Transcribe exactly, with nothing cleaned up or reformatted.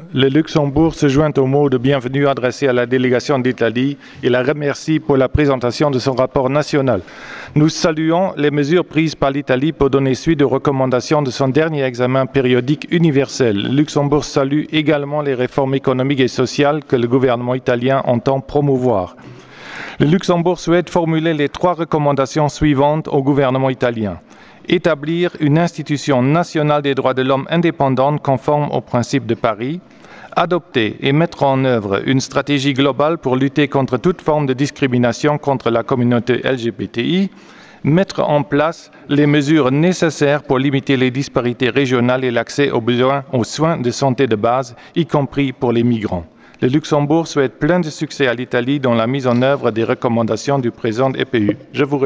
le Luxembourg se joint aux mots de bienvenue adressés à la délégation d'Italie et la remercie pour la présentation de son rapport national. Nous saluons les mesures prises par l'Italie pour donner suite aux recommandations de son dernier examen périodique universel. Le Luxembourg salue également les réformes économiques et sociales que le gouvernement italien entend promouvoir. Le Luxembourg souhaite formuler les trois recommandations suivantes au gouvernement italien. Établir une institution nationale des droits de l'homme indépendante conforme aux principes de Paris. Adopter et mettre en œuvre une stratégie globale pour lutter contre toute forme de discrimination contre la communauté L G B T I. Mettre en place les mesures nécessaires pour limiter les disparités régionales et l'accès aux besoins aux soins de santé de base, y compris pour les migrants. Le Luxembourg souhaite plein de succès à l'Italie dans la mise en œuvre des recommandations du présent E P U. Je vous